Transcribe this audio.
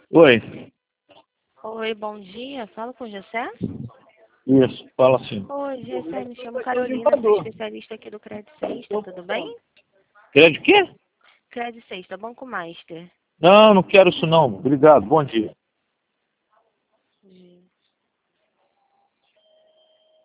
Oi, Oi, bom dia. Falo com o Gessé? isso, fala assim. Oi, Gessé, me chamo Carolina, sou especialista aqui do Credit Sexta, tudo bem? Quer de quê? Credit Sexta, Banco Master. Não, não quero isso não. Obrigado, bom dia.